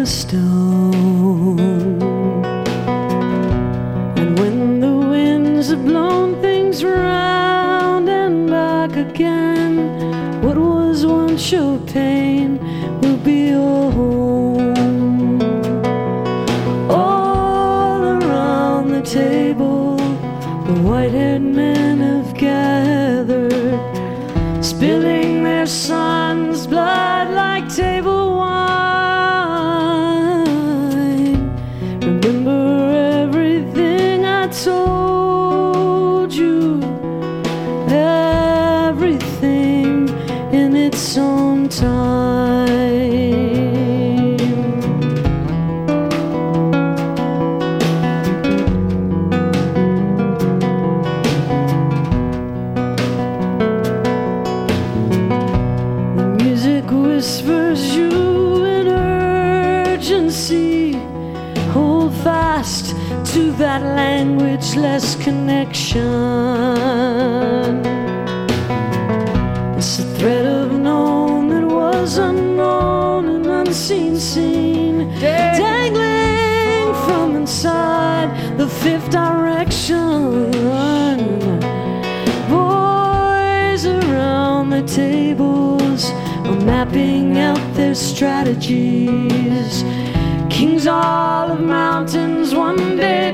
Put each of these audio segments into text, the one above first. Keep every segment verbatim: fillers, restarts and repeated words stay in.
a stone. And when the winds have blown things round and back again, what was once your pain will be your home. All around the table, the white-haired men have gathered, spilling their son's blood like table wine. Remember everything I told you, everything in its own time. Whispers you in urgency. Hold fast to that language-less connection. It's a thread of known that was unknown, an unseen scene dangling from inside the fifth direction. Boys around the tables are mapping out their strategies. Kings all of mountains, one day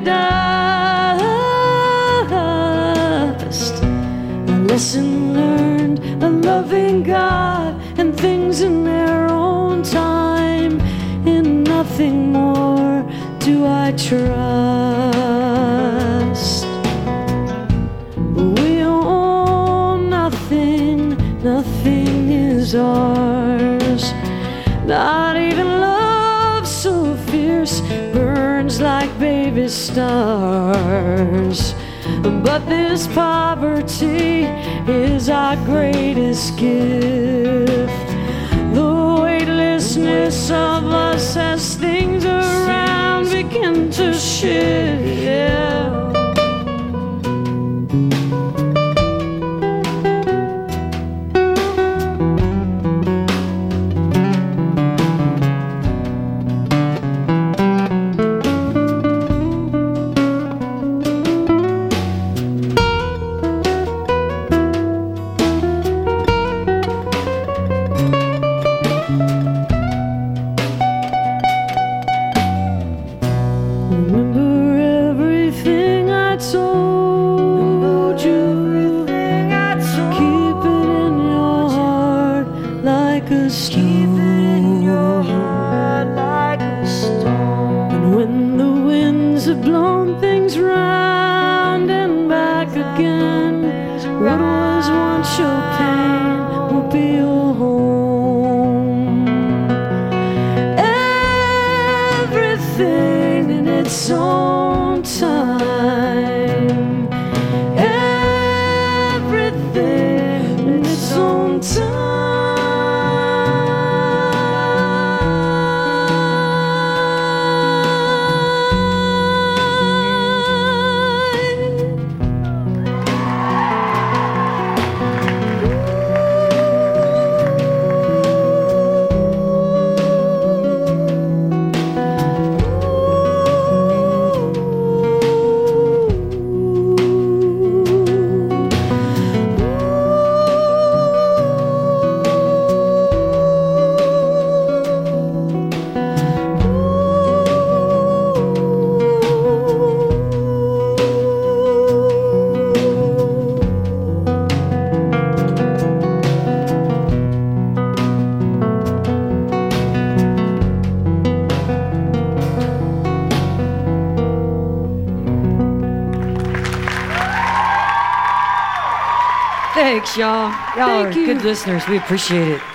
dust. A lesson learned, a loving God, and things in their own time. In nothing more do I trust. We own nothing, nothing is ours. Not even love so fierce burns like baby stars. But this poverty is our greatest gift. The weightlessness of us as things around begin to shift. Thanks, y'all. Y'all are good listeners. We appreciate it.